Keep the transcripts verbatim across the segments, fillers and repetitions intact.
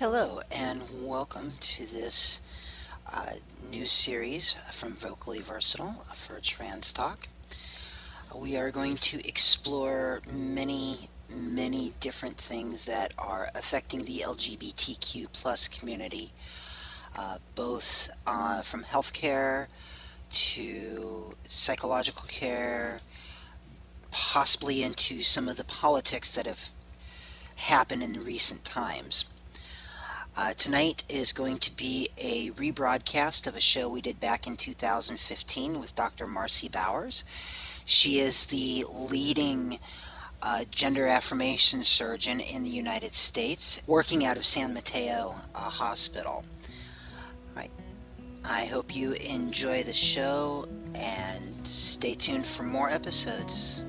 Hello, and welcome to this uh, new series from Vocally Versatile for Trans Talk. We are going to explore many, many different things that are affecting the L G B T Q plus community, uh, both uh, from healthcare to psychological care, possibly into some of the politics that have happened in recent times. Uh, tonight is going to be a rebroadcast of a show we did back in two thousand fifteen with Doctor Marcy Bowers. She is the leading uh, gender affirmation surgeon in the United States, working out of San Mateo uh, Hospital. All right. I hope you enjoy the show and stay tuned for more episodes.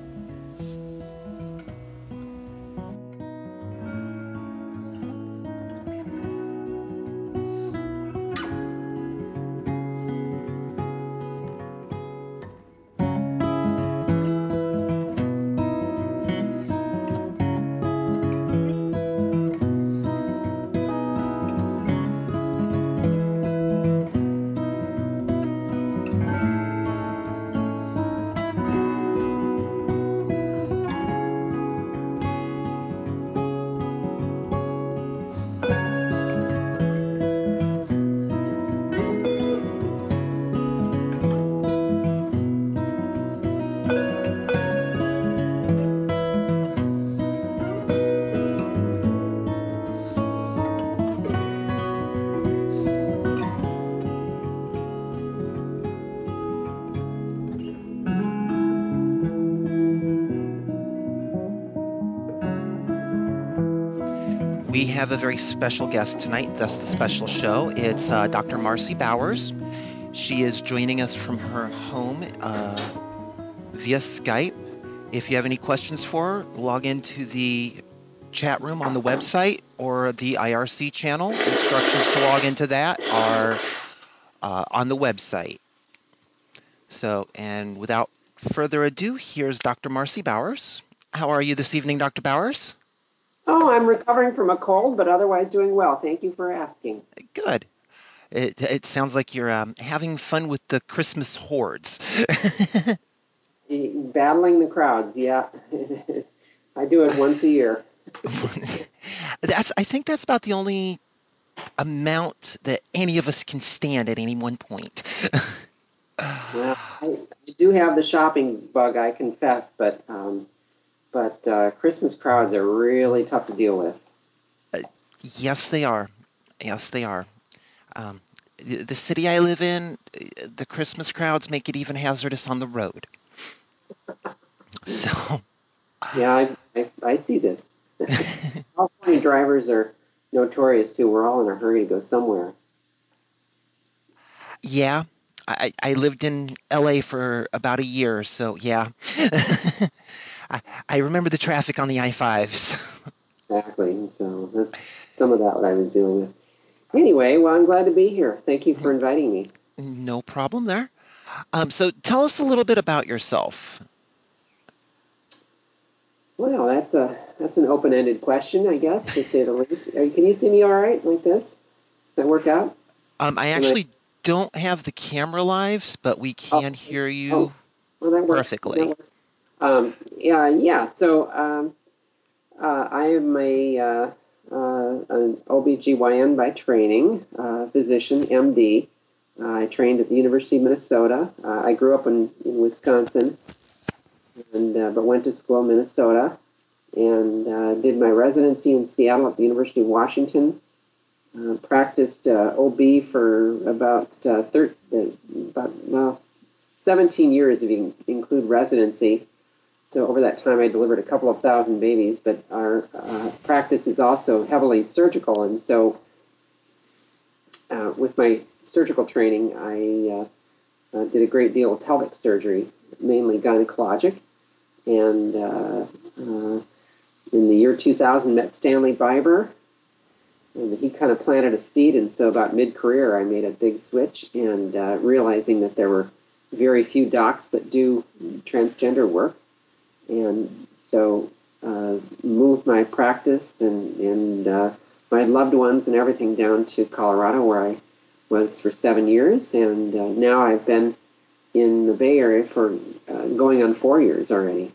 We have a very special guest tonight. That's the special show. It's uh, Doctor Marcy Bowers. She is joining us from her home uh, via Skype. If you have any questions for her, log into the chat room on the website or the I R C channel. Instructions to log into that are uh, on the website. So, and without further ado, here's Doctor Marcy Bowers. How are you this evening, Doctor Bowers? Oh, I'm recovering from a cold, but otherwise doing well. Thank you for asking. Good. It, it sounds like you're um, having fun with the Christmas hordes. Battling the crowds, yeah. I do it once a year. That's. I think that's about the only amount that any of us can stand at any one point. Well, I, I do have the shopping bug, I confess, but um, but uh, Christmas crowds are really tough to deal with. Uh, yes, they are. Yes, they are. Um, the, the city I live in, the Christmas crowds make it even hazardous on the road. So. Yeah, I, I, I see this. California drivers are notorious, too. We're all in a hurry to go somewhere. Yeah, I, I lived in L A for about a year, so yeah. I, I remember the traffic on the I fives. Exactly. So that's some of that what I was dealing with. Anyway, well, I'm glad to be here. Thank you for inviting me. No problem there. Um, so tell us a little bit about yourself. Well, that's a that's an open-ended question, I guess, to say the least. Are, can you see me all right like this? Does that work out? Um, I actually I... don't have the camera live, but we can oh, hear you oh, well, that works. perfectly. That works. Um, yeah, yeah. So um, uh, I am a uh, uh, an O B G Y N by training, uh, physician, M D. Uh, I trained at the University of Minnesota. Uh, I grew up in, in Wisconsin, and uh, but went to school in Minnesota, and uh, did my residency in Seattle at the University of Washington. Uh, practiced uh, O B for about uh, thir- about well, seventeen years if you include residency. So over that time, I delivered a couple of thousand babies, but our uh, practice is also heavily surgical. And so uh, with my surgical training, I uh, uh, did a great deal of pelvic surgery, mainly gynecologic. And uh, uh, in the year two thousand, met Stanley Biber, and he kind of planted a seed. And so about mid-career, I made a big switch, and uh, realizing that there were very few docs that do transgender work. And so uh, moved my practice and, and uh, my loved ones and everything down to Colorado, where I was for seven years, and uh, now I've been in the Bay Area for uh, going on four years already.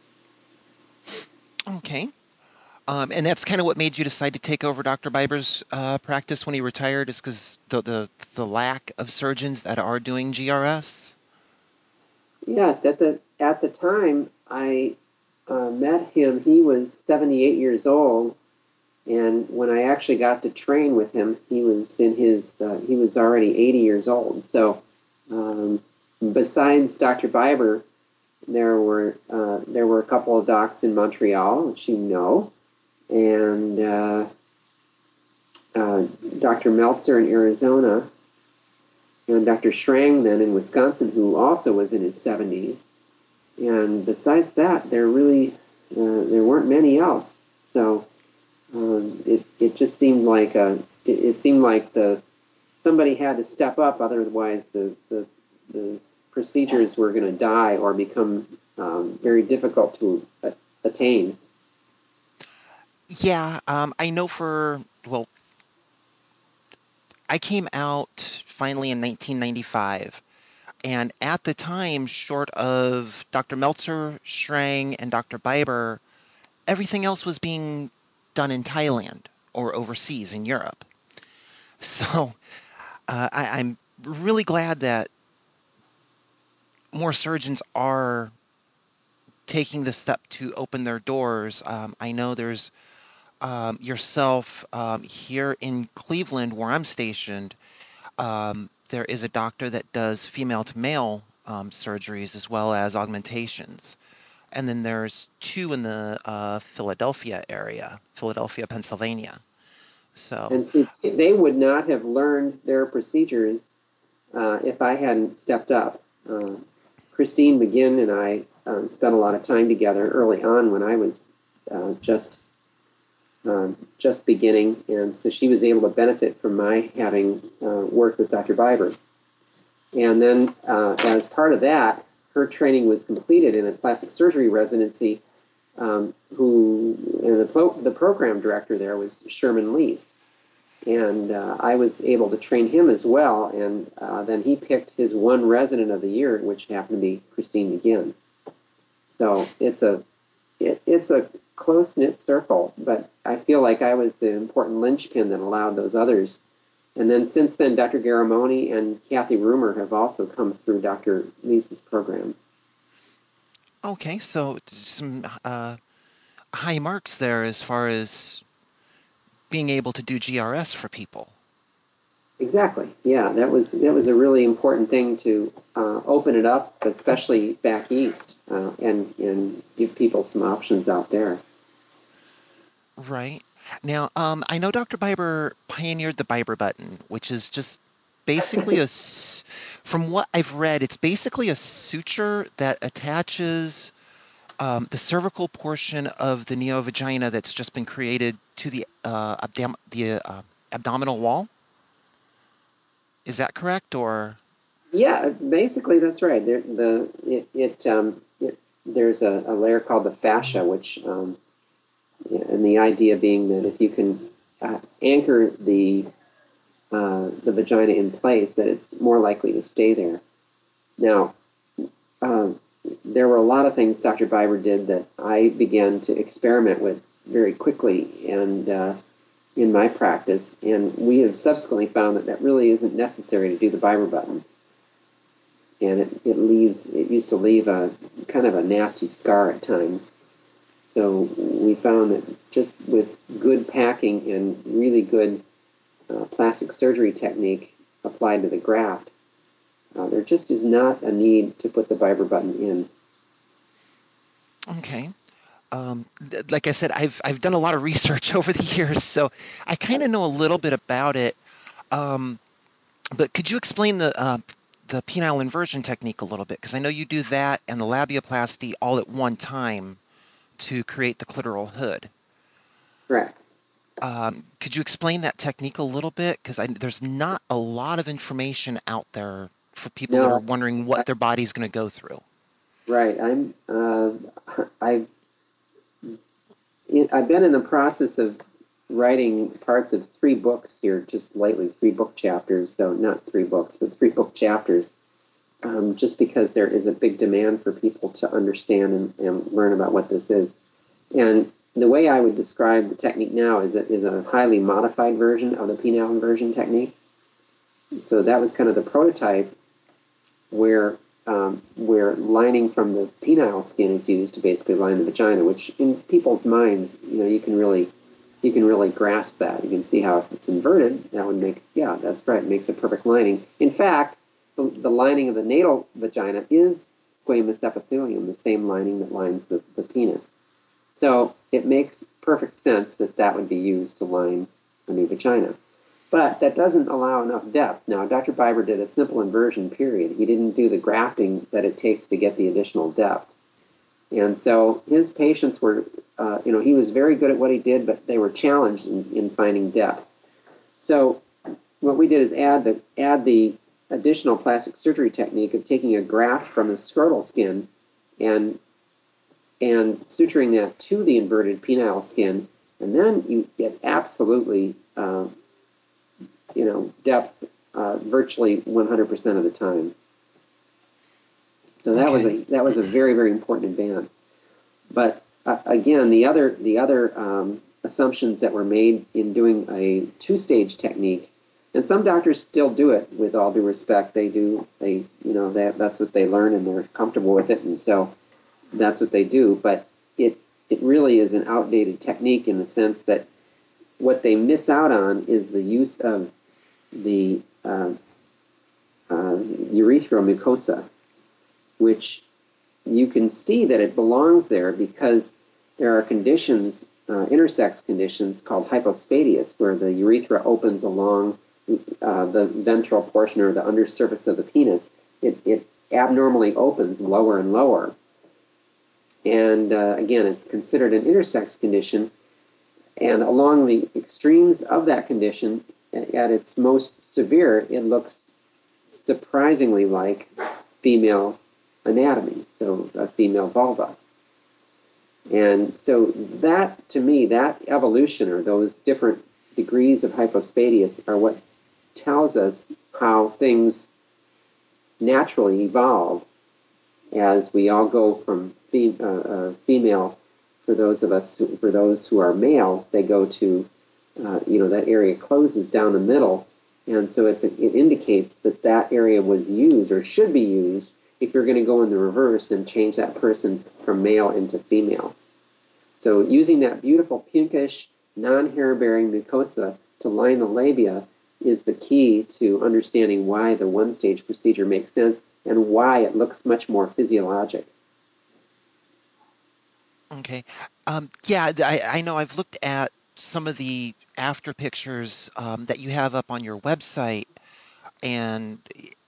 Okay. Um, and that's kind of what made you decide to take over Doctor Biber's uh, practice when he retired, is because the, the the lack of surgeons that are doing G R S? Yes, at the at the time I uh, met him, he was seventy-eight years old, and when I actually got to train with him, he was in his uh, he was already eighty years old. So, um, besides Doctor Biber, there were uh, there were a couple of docs in Montreal, which you know, and uh, uh, Doctor Meltzer in Arizona, and Doctor Schrang then in Wisconsin, who also was in his seventies. And besides that, there really uh, there weren't many else. So um, it it just seemed like a it, it seemed like the somebody had to step up, otherwise the the, the procedures were going to die or become um, very difficult to uh, attain. Yeah, um, I know for, well, I came out finally in nineteen ninety-five. And at the time, short of Doctor Meltzer, Schrang, and Doctor Biber, everything else was being done in Thailand or overseas in Europe. So uh, I, I'm really glad that more surgeons are taking the step to open their doors. Um, I know there's um, yourself um, here in Cleveland, where I'm stationed. Um, there is a doctor that does female to male um, surgeries as well as augmentations. And then there's two in the uh, Philadelphia area, Philadelphia, Pennsylvania. So, And see, they would not have learned their procedures uh, if I hadn't stepped up. Uh, Christine McGinn and I uh, spent a lot of time together early on when I was uh, just um, just beginning, and so she was able to benefit from my having uh, worked with Doctor Biber. And then, uh, as part of that, her training was completed in a plastic surgery residency. Um, who and the pro- the program director there was Sherman Lease, and uh, I was able to train him as well. And uh, then he picked his one resident of the year, which happened to be Christine McGinn. So it's a it, it's a close knit circle, but I feel like I was the important linchpin that allowed those others. And then since then, Doctor Garamoni and Kathy Roomer have also come through Doctor Lease's program. okay, so some uh, high marks there as far as being able to do G R S for people. Exactly. Yeah, that was that was a really important thing to uh, open it up, especially back east, uh, and and give people some options out there. Right. Now, um, I know Doctor Biber pioneered the Biber button, which is just basically a, s- from what I've read, it's basically a suture that attaches um, the cervical portion of the neovagina that's just been created to the uh, abdom- the uh, abdominal wall. Is that correct, or? Yeah, basically that's right. There, the it, it, um, it there's a, a layer called the fascia, which um, yeah, and the idea being that if you can uh, anchor the uh, the vagina in place, that it's more likely to stay there. Now, um, there were a lot of things Doctor Biber did that I began to experiment with very quickly, and uh, in my practice, and we have subsequently found that that really isn't necessary to do the Biber button. And it, it leaves, it used to leave a kind of a nasty scar at times. So we found that just with good packing and really good uh, plastic surgery technique applied to the graft, uh, there just is not a need to put the Biber button in. Okay. Um, th- like I said, I've I've done a lot of research over the years, so I kind of know a little bit about it. Um, but could you explain the uh, the penile inversion technique a little bit? Because I know you do that and the labiaplasty all at one time to create the clitoral hood. Correct. Um, could you explain that technique a little bit? Because there's not a lot of information out there for people that are No, wondering what their body's going to go through. right. I'm. Uh, I've. I've been in the process of writing parts of three books here, just lately, three book chapters. So not three books, but three book chapters, um, just because there is a big demand for people to understand and, and learn about what this is. And the way I would describe the technique now is a, is a highly modified version of the penile inversion technique. So that was kind of the prototype where um, where lining from the penile skin is used to basically line the vagina, which in people's minds, you know, you can really you can really grasp that. You can see how if it's inverted, that would make, yeah, that's right, it makes a perfect lining. In fact, the, the lining of the natal vagina is squamous epithelium, the same lining that lines the, the penis. So it makes perfect sense that that would be used to line a new vagina. But that doesn't allow enough depth. Now, Doctor Biber did a simple inversion, period. He didn't do the grafting that it takes to get the additional depth. And so his patients were, uh, you know, he was very good at what he did, but they were challenged in, in finding depth. So what we did is add the, add the additional plastic surgery technique of taking a graft from the scrotal skin and, and suturing that to the inverted penile skin. And then you get absolutely... Uh, you know, depth uh, virtually one hundred percent of the time. So that okay. was a that was a very, very important advance. But uh, again, the other the other um, assumptions that were made in doing a two-stage technique, and some doctors still do it. With all due respect, they do. They you know that that's what they learn, and they're comfortable with it, and so that's what they do. But it it really is an outdated technique in the sense that what they miss out on is the use of the uh, uh, urethral mucosa, which you can see that it belongs there because there are conditions, uh, intersex conditions called hypospadias, where the urethra opens along uh, the ventral portion or the undersurface of the penis. It, it abnormally opens lower and lower. And uh, again, it's considered an intersex condition. And along the extremes of that condition, at its most severe, it looks surprisingly like female anatomy, so a female vulva. And so that, to me, that evolution or those different degrees of hypospadias are what tells us how things naturally evolve as we all go from fem- uh, uh, female. For those of us, who, for those who are male, they go to, uh, you know, that area closes down the middle, and so it's a, it indicates that that area was used or should be used if you're going to go in the reverse and change that person from male into female. So using that beautiful pinkish, non-hair-bearing mucosa to line the labia is the key to understanding why the one-stage procedure makes sense and why it looks much more physiologic. Okay. Um, yeah, I, I know I've looked at some of the after pictures um, that you have up on your website, and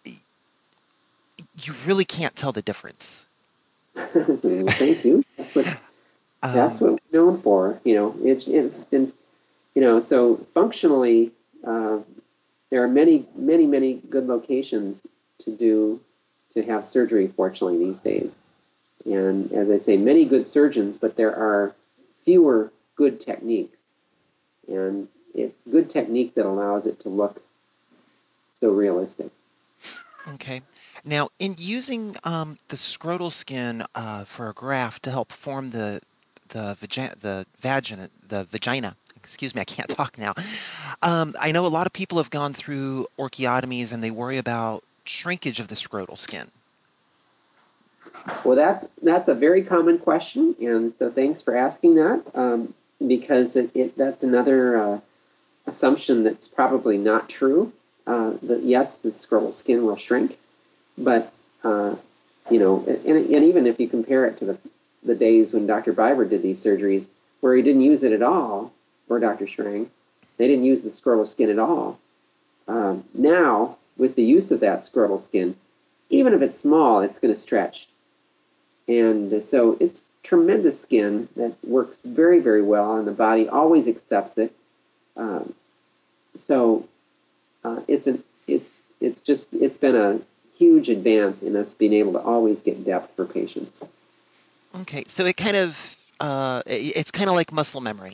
you really can't tell the difference. Well, thank you. That's what um, that's what we're known for. You know, it's, it's in, you know, so functionally, uh, there are many, many, many good locations to do to have surgery. Fortunately, these days. And as I say, many good surgeons, but there are fewer good techniques. And it's good technique that allows it to look so realistic. Okay. Now, in using um, the scrotal skin uh, for a graft to help form the the vagina, the vagina, the vagina. Excuse me, I can't talk now. Um, I know a lot of people have gone through orchiotomies and they worry about shrinkage of the scrotal skin. Well, that's that's a very common question, and so thanks for asking that, um, because it, it, that's another uh, assumption that's probably not true. Uh, that yes, the scrotal skin will shrink, but uh, you know, and, and even if you compare it to the the days when Doctor Biber did these surgeries, where he didn't use it at all, or Doctor Schrang, they didn't use the scrotal skin at all. Um, now, with the use of that scrotal skin, even if it's small, it's going to stretch. And so it's tremendous skin that works very, very well, and the body always accepts it. Um, so uh, it's an it's it's just it's been a huge advance in us being able to always get depth for patients. Okay, so it kind of uh, it's kind of like muscle memory.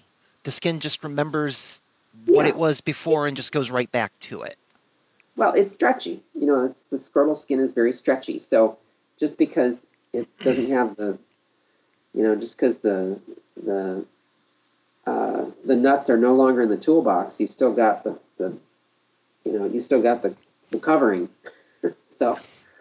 the skin just remembers what Yeah. it was before and just goes right back to it. Well, it's stretchy. You know, it's the scrotal skin is very stretchy. So just because it doesn't have the, you know, just because the the uh, the nuts are no longer in the toolbox, you've still got the, the you know, you still got the, the covering. So.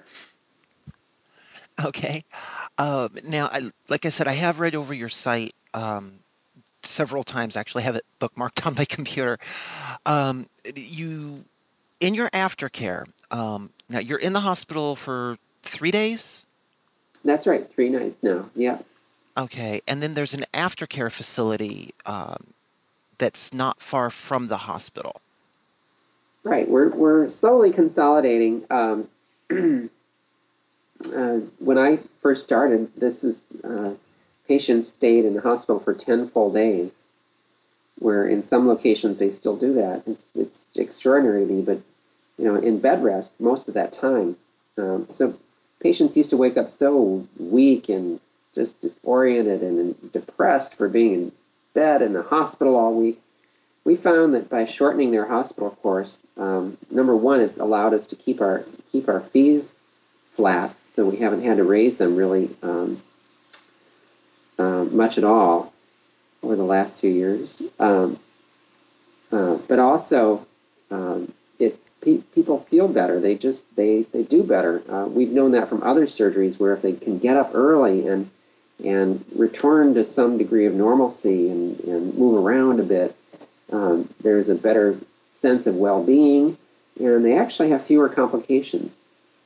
Okay. Um, now, I, like I said, I have read over your site um, several times. Actually, I have it bookmarked on my computer. Um, you, in your aftercare, um, now you're in the hospital for three days? That's right, three nights now. Yeah. Okay, and then there's an aftercare facility um, that's not far from the hospital. Right. We're we're slowly consolidating. Um, uh, when I first started, this was uh, patients stayed in the hospital for ten full days. Where in some locations they still do that. It's it's extraordinary to me, but you know, in bed rest most of that time. Um, so patients used to wake up so weak and just disoriented and depressed for being in bed in the hospital all week. We found that by shortening their hospital course, um, number one, it's allowed us to keep our keep our fees flat, so we haven't had to raise them really um, uh, much at all over the last few years. Um, uh, but also, um, it pe- people feel better. They just they they do better. Uh, we've known that from other surgeries where if they can get up early and and return to some degree of normalcy and, and move around a bit, um, there's a better sense of well-being, and they actually have fewer complications.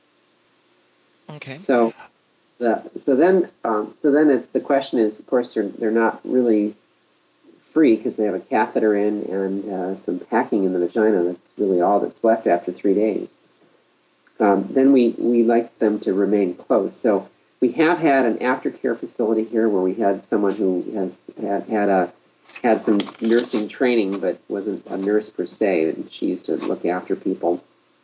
Okay. So, the, so then, um, so then it, the question is, of course, they're they're not really free because they have a catheter in and uh, some packing in the vagina. That's really all that's left after three days. Um, then we we like them to remain close. So we have had an aftercare facility here where we had someone who has had, had a had some nursing training but wasn't a nurse per se, and she used to look after people.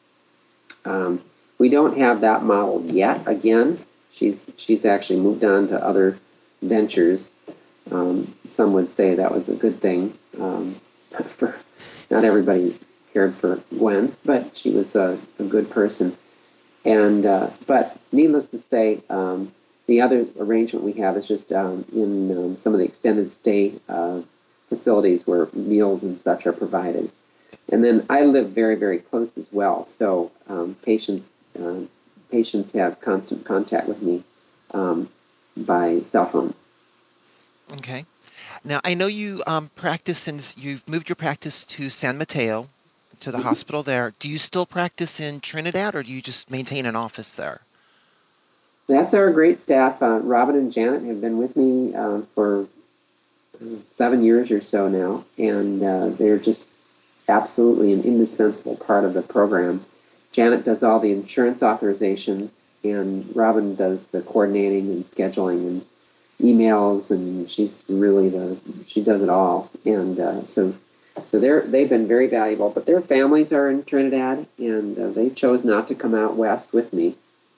Um, we don't have that model yet. Again, she's she's actually moved on to other ventures. Um, some would say that was a good thing. Um, for, not everybody cared for Gwen, but she was a, a good person. And uh, but needless to say, um, the other arrangement we have is just um, in um, some of the extended stay uh, facilities where meals and such are provided. And then I live very, very close as well, so um, patients uh, patients have constant contact with me um, by cell phone. Okay. Now, I know you um, practice and you've moved your practice to San Mateo, to the Mm-hmm. hospital there. Do you still practice in Trinidad, or do you just maintain an office there? That's our great staff. Uh, Robin and Janet have been with me uh, for uh, seven years or so now, and uh, they're just absolutely an indispensable part of the program. Janet does all the insurance authorizations, and Robin does the coordinating and scheduling and emails, and she's really the she does it all. And uh, so, so they're they've been very valuable. But their families are in Trinidad, and uh, they chose not to come out west with me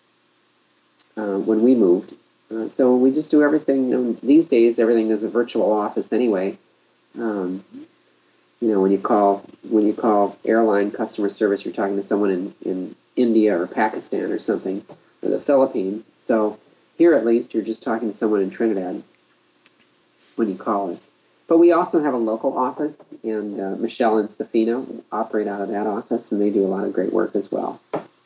uh, when we moved. Uh, so we just do everything. You know, these days, everything is a virtual office anyway. Um, you know, when you call when you call airline customer service, you're talking to someone in, in India or Pakistan or something, or the Philippines. So here, at least, you're just talking to someone in Trinidad when you call us. But we also have a local office, and uh, Michelle and Safina operate out of that office, and they do a lot of great work as well.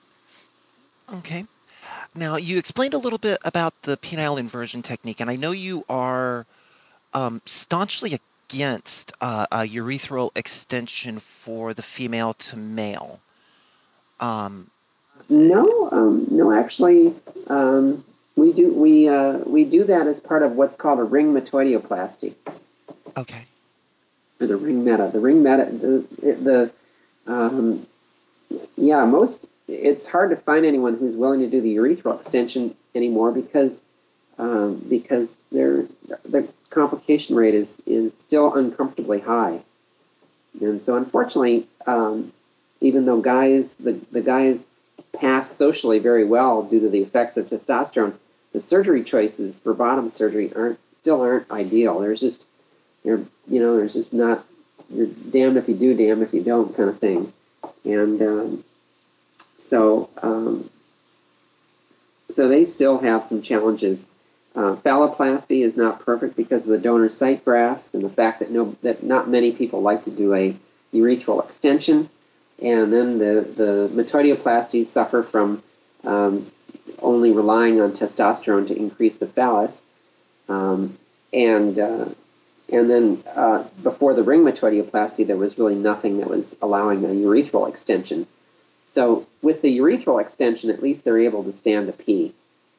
Okay. Now, you explained a little bit about the penile inversion technique, and I know you are um, staunchly against uh, a urethral extension for the female to male. Um, No, um, no, actually, um, we do we uh, we do that as part of what's called a ring metoidioplasty. okay. Or the ring meta. The ring meta. The, the um, yeah, most. It's hard to find anyone who's willing to do the urethral extension anymore because um, because their the complication rate is is still uncomfortably high, and so unfortunately, um, even though guys the the guys pass socially very well due to the effects of testosterone, the surgery choices for bottom surgery aren't still aren't ideal. There's just you're, you know, there's just not, you're damned if you do, damned if you don't kind of thing. And um, so, um, so they still have some challenges. Uh, phalloplasty is not perfect because of the donor site grafts and the fact that no, that not many people like to do a urethral extension. And then the, the metoidioplasties suffer from um, only relying on testosterone to increase the phallus. Um, and uh, and then uh, before the ring metoidioplasty, there was really nothing that was allowing a urethral extension. So with the urethral extension, at least they're able to stand to pee.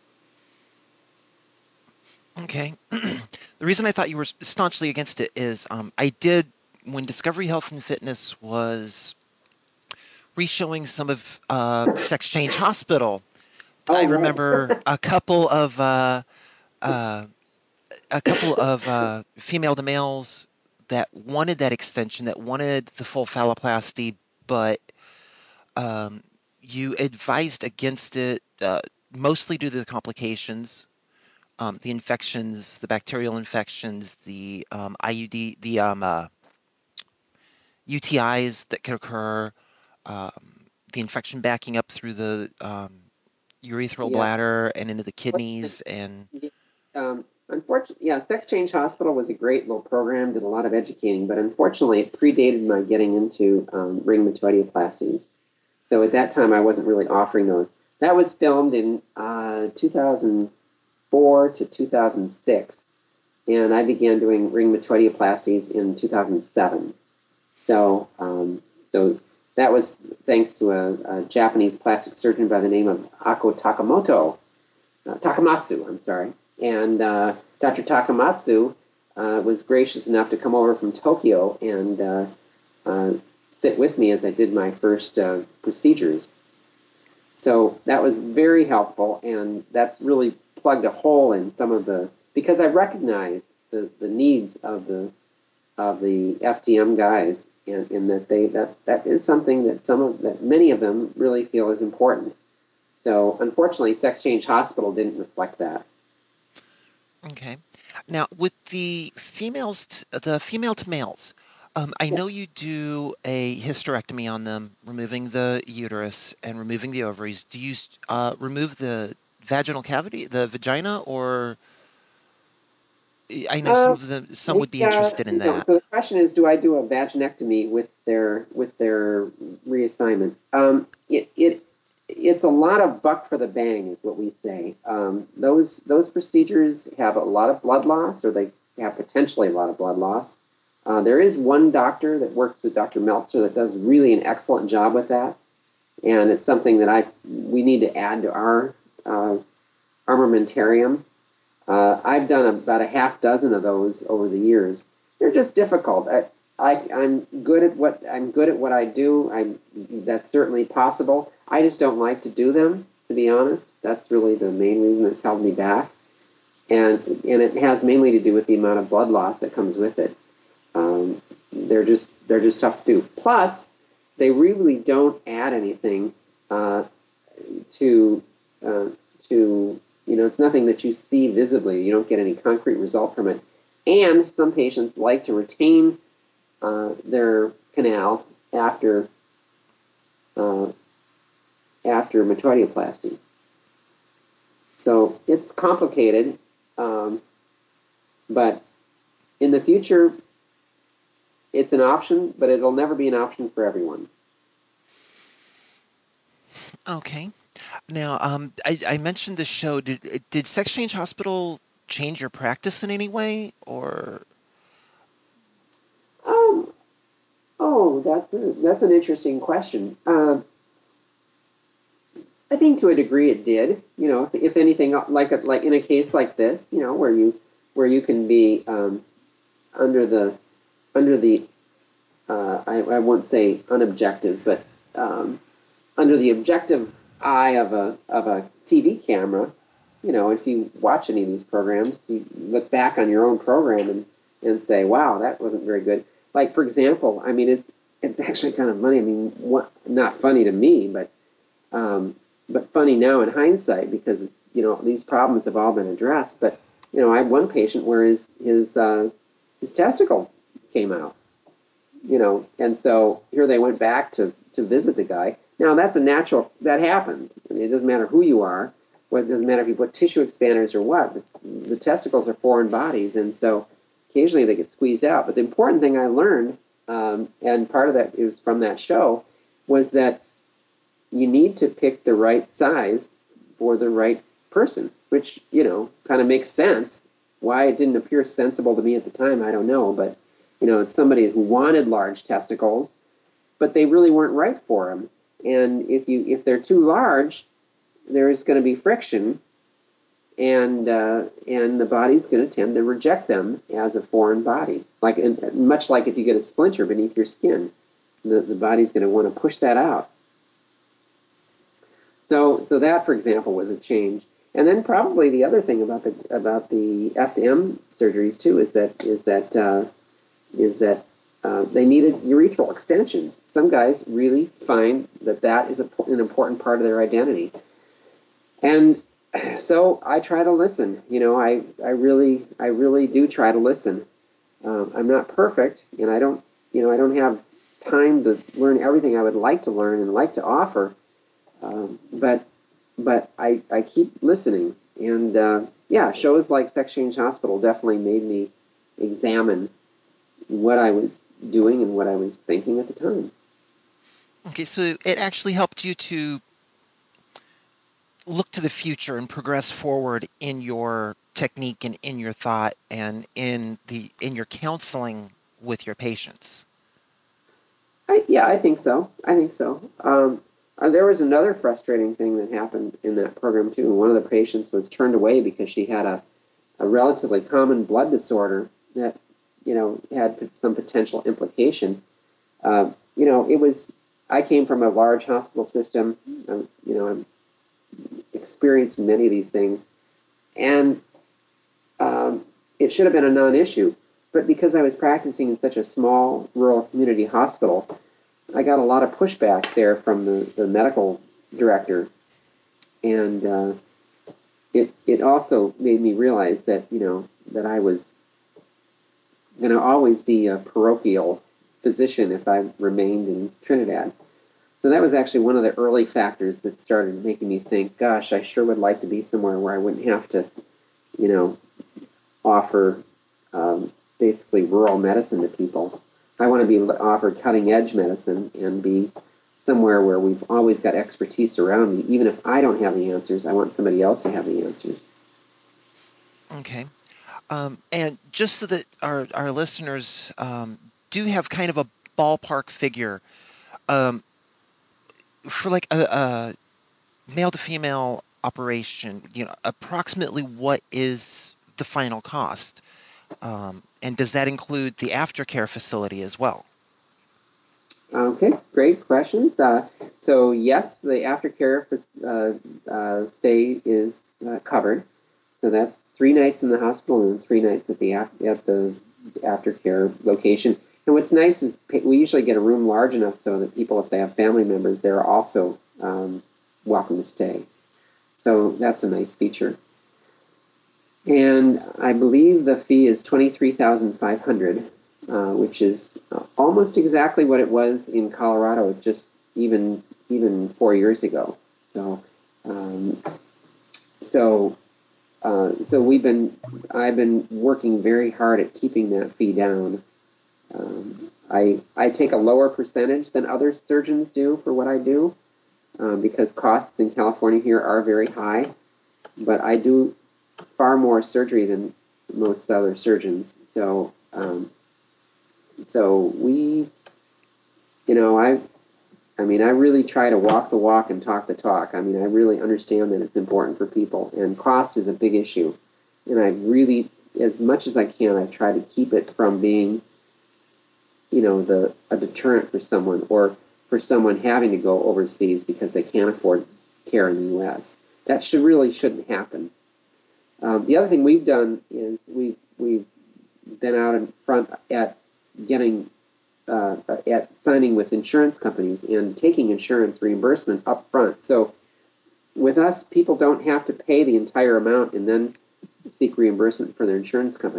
Okay. The reason I thought you were staunchly against it is um, I did, when Discovery Health and Fitness was re-showing some of uh, Sex Change Hospital, Oh, I right. remember a couple of uh, uh, a couple of uh, female to males that wanted that extension, that wanted the full phalloplasty, but um, you advised against it, uh, mostly due to the complications, um, the infections, the bacterial infections, the um, I U D, the um, uh, U T Is that could occur, um, the infection backing up through the um, urethral Yeah. bladder and into the kidneys, and Um, unfortunately, yeah, Sex Change Hospital was a great little program, did a lot of educating, but unfortunately, it predated my getting into um, ring metoidioplasties. So at that time, I wasn't really offering those. That was filmed in uh, two thousand four to two thousand six, and I began doing ring metoidioplasties in two thousand seven. So, um, so that was thanks to a, a Japanese plastic surgeon by the name of Ako Takamoto, uh, Takamatsu, I'm sorry. And uh, Doctor Takamatsu uh, was gracious enough to come over from Tokyo and uh, uh, sit with me as I did my first uh, procedures. So that was very helpful, and that's really plugged a hole in some of the, because I recognized the, the needs of the of the F D M guys, in, in that they that that is something that some of that many of them really feel is important. So unfortunately, Sex Change Hospital didn't reflect that. okay. Now, with the females, t- the female to males, um, I know Yes. you do a hysterectomy on them, removing the uterus and removing the ovaries. Do you uh, remove the vaginal cavity, the vagina, or I know some Uh, of them, some we, would be uh, interested in you know, that. so the question is, do I do a vaginectomy with their with their reassignment? Um, it, it it's a lot of buck for the bang, is what we say. Um, those those procedures have a lot of blood loss, or they have potentially a lot of blood loss. Uh, there is one doctor that works with Doctor Meltzer that does really an excellent job with that, and it's something that I we need to add to our uh, armamentarium. Uh, I've done about a half dozen of those over the years. They're just difficult. I, I, I'm good at what I'm good at what I do. I'm that's certainly possible. I just don't like to do them, to be honest. That's really the main reason that's held me back, and and it has mainly to do with the amount of blood loss that comes with it. Um, they're just they're just tough to do. Plus, they really don't add anything uh, to uh, to you know, it's nothing that you see visibly. You don't get any concrete result from it. And some patients like to retain uh, their canal after uh, after metoidioplasty. So it's complicated, um, but in the future, it's an option, but it'll never be an option for everyone. Okay. Now, um, I, I mentioned the show. Did did Sex Change Hospital change your practice in any way, or? Um, oh, that's a, that's an interesting question. Uh, I think to a degree it did. You know, if, if anything, like a, like in a case like this, you know, where you where you can be um, under the under the uh, I, I won't say unobjective, but um, under the objective eye of a of a T V camera. You know, if you watch any of these programs, you look back on your own program and, and say, "Wow, that wasn't very good." Like, for example, I mean, it's it's actually kind of funny. I mean, what, not funny to me, but um, but funny now in hindsight, because you know these problems have all been addressed. But you know, I had one patient where his his uh, his testicle came out, you know, and so here they went back to, to visit the guy. Now, that's a natural, that happens. I mean, it doesn't matter who you are, what, it doesn't matter if you put tissue expanders or what. The, the testicles are foreign bodies, and so occasionally they get squeezed out. But the important thing I learned, um, and part of that is from that show, was that you need to pick the right size for the right person, which, you know, kind of makes sense. Why it didn't appear sensible to me at the time, I don't know. But, you know, it's somebody who wanted large testicles, but they really weren't right for him. And if you if they're too large, there's going to be friction, and uh, and the body's going to tend to reject them as a foreign body. Like much like if you get a splinter beneath your skin, the the body's going to want to push that out. So so that, for example, was a change. And then probably the other thing about the about the F to M surgeries too is that is that uh, is that uh, they needed urethral extensions. Some guys really find that that is a, an important part of their identity, and so I try to listen. You know, I I really I really do try to listen. Um, I'm not perfect, and I don't you know I don't have time to learn everything I would like to learn and like to offer, um, but. But I, I keep listening, and uh, yeah, shows like Sex Change Hospital definitely made me examine what I was doing and what I was thinking at the time. Okay, so it actually helped you to look to the future and progress forward in your technique and in your thought and in the in your counseling with your patients. I, yeah, I think so. I think so. Um, Uh, there was another frustrating thing that happened in that program, too. One of the patients was turned away because she had a, a relatively common blood disorder that, you know, had p- some potential implication. Uh, you know, it was, I came from a large hospital system. Um, you know, I've experienced many of these things. And um, it should have been a non-issue. But because I was practicing in such a small rural community hospital, I got a lot of pushback there from the, the medical director, and uh, it it also made me realize that you know that I was going to always be a parochial physician if I remained in Trinidad. So that was actually one of the early factors that started making me think, gosh, I sure would like to be somewhere where I wouldn't have to, you know, offer um, basically rural medicine to people. I want to be offered cutting-edge medicine and be somewhere where we've always got expertise around me. Even if I don't have the answers, I want somebody else to have the answers. Okay. Um, and just so that our, our listeners um, do have kind of a ballpark figure, um, for like a, a male-to-female operation, you know, approximately what is the final cost? Um, and does that include the aftercare facility as well? Okay, great questions. Uh, so yes, the aftercare uh, uh, stay is uh, covered. So that's three nights in the hospital and three nights at the at the aftercare location. And what's nice is we usually get a room large enough so that people, if they have family members, they're also um, welcome to stay. So that's a nice feature. And I believe the fee is twenty-three thousand five hundred dollars, uh, which is uh, almost exactly what it was in Colorado just even even four years ago. So, um, so, uh, so we've been I've been working very hard at keeping that fee down. Um, I I take a lower percentage than other surgeons do for what I do, um, because costs in California here are very high, but I do far more surgery than most other surgeons. So, um, so we, you know, I, I mean, I really try to walk the walk and talk the talk. I mean, I really understand that it's important for people, and cost is a big issue. And I really, as much as I can, I try to keep it from being, you know, the a deterrent for someone or for someone having to go overseas because they can't afford care in the U S. That should really shouldn't happen. Um, the other thing we've done is we've, we've been out in front at getting, uh, at signing with insurance companies and taking insurance reimbursement up front. So with us, people don't have to pay the entire amount and then seek reimbursement for their insurance company.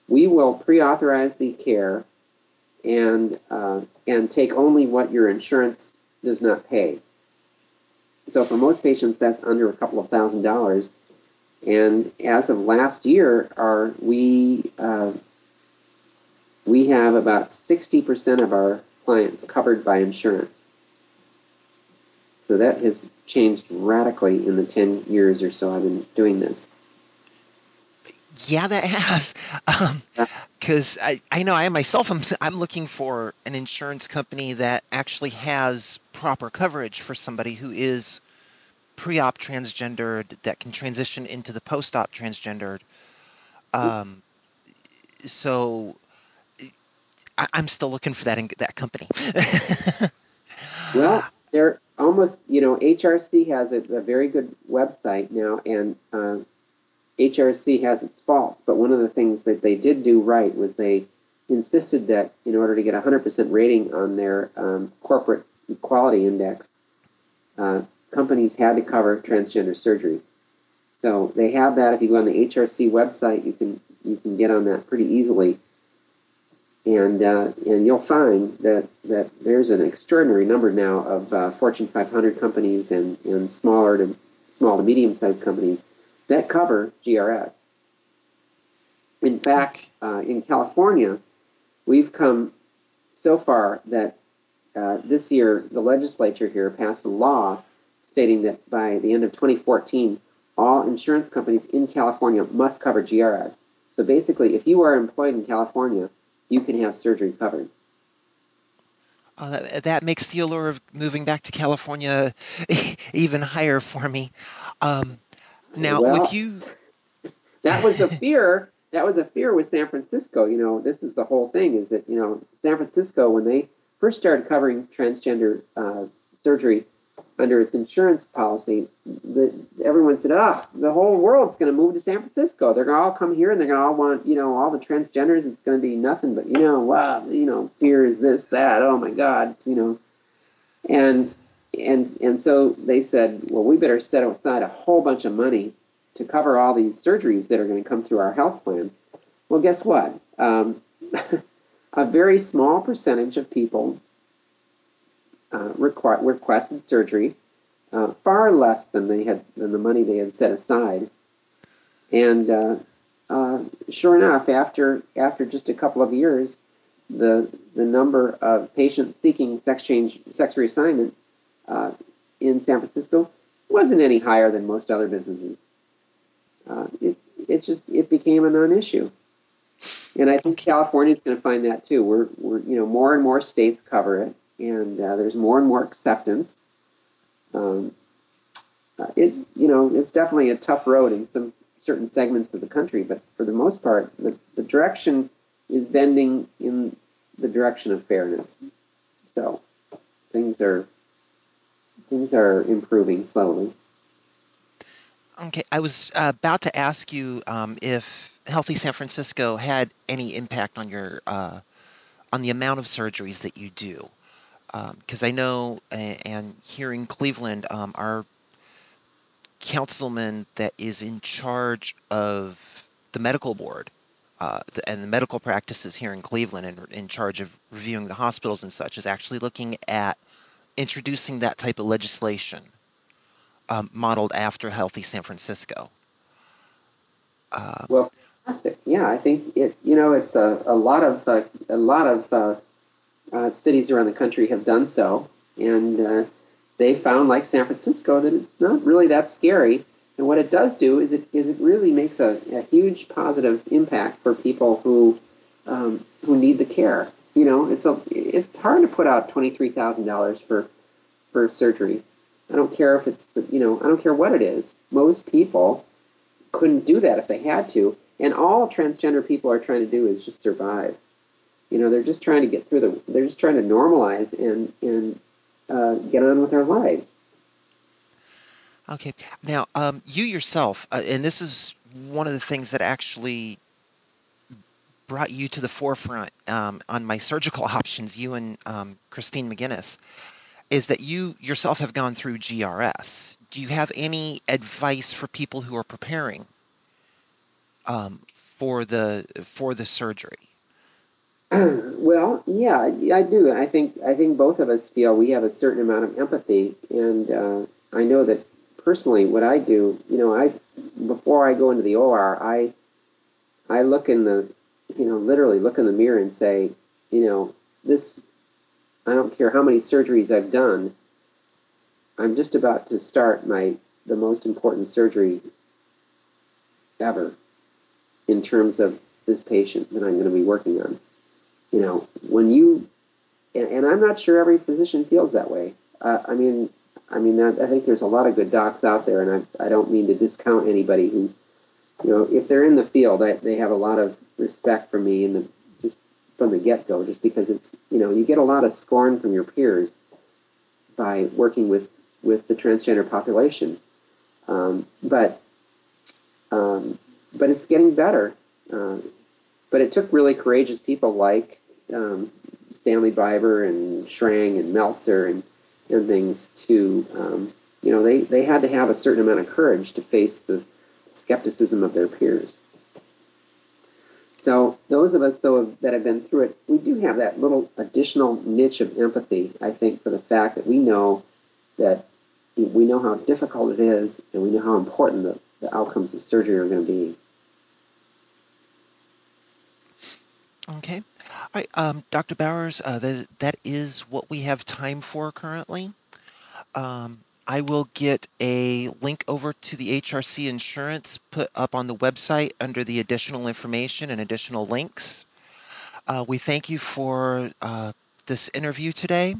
we will pre-authorize the care and uh, and take only what your insurance does not pay. So for most patients, that's under a couple of thousand dollars. And as of last year, our we uh, we have about sixty percent of our clients covered by insurance. So that has changed radically in the ten years or so I've been doing this. Yeah, that has. Because um, I, I know I myself, I'm, I'm looking for an insurance company that actually has proper coverage for somebody who is pre-op transgendered, that can transition into the post-op transgendered. Um, so I, I'm still looking for that in, that company. Well, they're almost, you know, H R C has a, a very good website now, and uh, H R C has its faults, but one of the things that they did do right was they insisted that in order to get a one hundred percent rating on their um, corporate equality index, uh, companies had to cover transgender surgery. So they have that. If you go on the H R C website, you can you can get on that pretty easily, and uh, and you'll find that that there's an extraordinary number now of uh, Fortune five hundred companies and and smaller to small to medium sized companies that cover G R S. In fact, uh, in California, we've come so far that uh, this year the legislature here passed a law stating that by the end of twenty fourteen, all insurance companies in California must cover G R S. So basically, if you are employed in California, you can have surgery covered. Oh, that, that makes the allure of moving back to California even higher for me. Um, now, well, with you, that was the fear. That was a fear with San Francisco. You know, this is the whole thing. Is that you know, San Francisco, when they first started covering transgender uh, surgery under its insurance policy, the, everyone said, "Ah, oh, the whole world's going to move to San Francisco. They're going to all come here, and they're going to all want, you know, all the transgenders. It's going to be nothing but, you know, wow, you know, fear is this, that. Oh my God, it's, you know." And and and so they said, well, we better set aside a whole bunch of money to cover all these surgeries that are going to come through our health plan. Well, guess what? Um, a very small percentage of people uh, requ- requested surgery, uh, far less than they had than the money they had set aside. And uh, uh, sure enough, after after just a couple of years, the the number of patients seeking sex change, sex reassignment uh, in San Francisco wasn't any higher than most other businesses. Uh, it it just it became a non-issue, and I think California is going to find that too. We're we're you know more and more states cover it, and uh, there's more and more acceptance. Um, uh, it you know it's definitely a tough road in some certain segments of the country, but for the most part, the, the direction is bending in the direction of fairness. So things are things are improving slowly. Okay, I was uh, about to ask you um, if Healthy San Francisco had any impact on your uh, on the amount of surgeries that you do, because um, I know, uh, and here in Cleveland, um, our councilman that is in charge of the medical board uh, the, and the medical practices here in Cleveland, and in charge of reviewing the hospitals and such, is actually looking at introducing that type of legislation. Um, modeled after Healthy San Francisco. Uh, well, fantastic. Yeah, I think it. You know, it's a, a lot of uh, a lot of uh, uh, cities around the country have done so, and uh, they found, like San Francisco, that it's not really that scary. And what it does do is it is it really makes a, a huge positive impact for people who um, who need the care. You know, it's a it's hard to put out twenty three thousand dollars for for surgery. I don't care if it's, you know, I don't care what it is. Most people couldn't do that if they had to. And all transgender people are trying to do is just survive. You know, they're just trying to get through the, they're just trying to normalize and, and uh, get on with their lives. Okay. Now, um, you yourself, uh, and this is one of the things that actually brought you to the forefront um, on my surgical options, you and um, Christine McGinnis, is that you yourself have gone through G R S. Do you have any advice for people who are preparing um, for the for the surgery? Well, yeah, I do. I think I think both of us feel we have a certain amount of empathy, and uh, I know that personally, what I do, you know, I before I go into the O R, I I look in the, you know, literally look in the mirror and say, you know, this. I don't care how many surgeries I've done. I'm just about to start my the most important surgery ever in terms of this patient that I'm going to be working on. You know, when you, and, and I'm not sure every physician feels that way. Uh, I mean, I mean, I, I think there's a lot of good docs out there, and I, I don't mean to discount anybody who, you know, if they're in the field, I, they have a lot of respect for me in the just from the get-go, just because it's, you know, you get a lot of scorn from your peers by working with with the transgender population, um, but um, but it's getting better. Uh, but it took really courageous people like um, Stanley Biber and Schrang and Meltzer and, and things to, um, you know, they, they had to have a certain amount of courage to face the skepticism of their peers. So those of us, though, that have been through it, we do have that little additional niche of empathy, I think, for the fact that we know that we know how difficult it is, and we know how important the, the outcomes of surgery are going to be. Okay. All right, um, Doctor Bowers, uh, that, that is what we have time for currently. Um, I will get a link over to the H R C insurance put up on the website under the additional information and additional links. Uh, we thank you for uh, this interview today.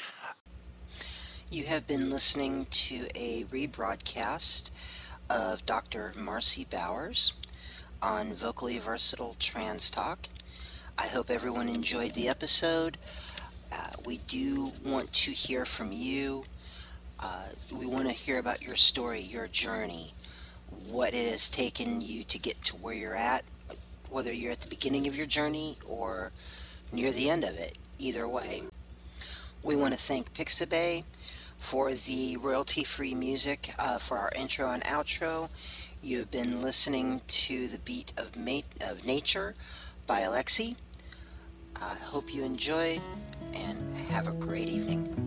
You have been listening to a rebroadcast of Doctor Marcy Bowers on Vocally Versatile Trans Talk. I hope everyone enjoyed the episode. Uh, we do want to hear from you. Uh, we want to hear about your story, your journey, what it has taken you to get to where you're at, whether you're at the beginning of your journey or near the end of it. Either way. We want to thank Pixabay for the royalty-free music uh, for our intro and outro. You've been listening to The Beat of, Ma- of Nature by Alexi. I hope you enjoyed, and have a great evening.